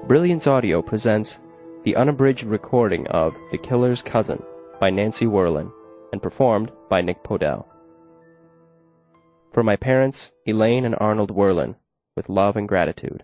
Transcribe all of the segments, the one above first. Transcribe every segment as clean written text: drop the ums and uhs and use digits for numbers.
Brilliance Audio presents the unabridged recording of The Killer's Cousin by Nancy Werlin and performed by Nick Podell. For my parents, Elaine and Arnold Werlin, with love and gratitude.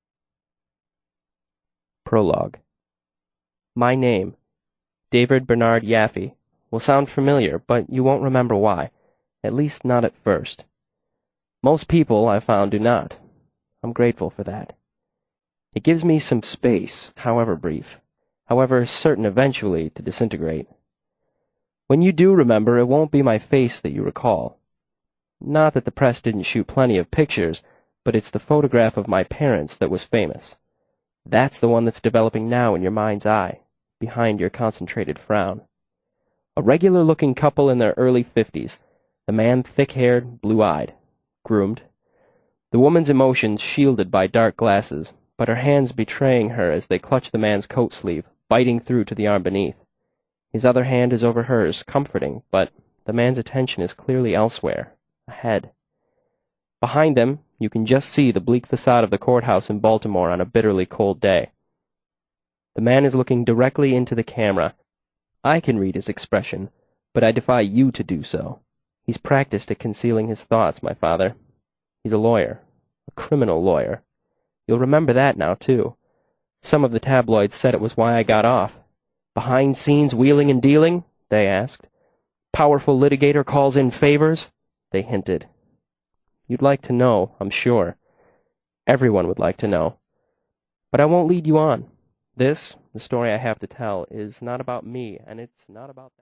Prologue. My name, David Bernard Yaffe, will sound familiar, but you won't remember why, at least not at first. Most people, I've found, do not. I'm grateful for that. It gives me some space, however brief, however certain eventually to disintegrate. When you do remember, it won't be my face that you recall. Not that the press didn't shoot plenty of pictures, but it's the photograph of my parents that was famous. That's the one that's developing now in your mind's eye, behind your concentrated frown. A regular-looking couple in their early 50s, the man thick-haired, blue-eyed, groomed. The woman's emotions shielded by dark glasses, but her hands betraying her as they clutch the man's coat sleeve, biting through to the arm beneath. His other hand is over hers, comforting, but the man's attention is clearly elsewhere, ahead. Behind them, you can just see the bleak facade of the courthouse in Baltimore on a bitterly cold day. The man is looking directly into the camera. I can read his expression, but I defy you to do so. He's practiced at concealing his thoughts, my father. He's a lawyer, a criminal lawyer. You'll remember that now, too. Some of the tabloids said it was why I got off. Behind scenes wheeling and dealing, they asked. Powerful litigator calls in favors, they hinted. You'd like to know, I'm sure. Everyone would like to know. But I won't lead you on. This, the story I have to tell, is not about me, and it's not about that.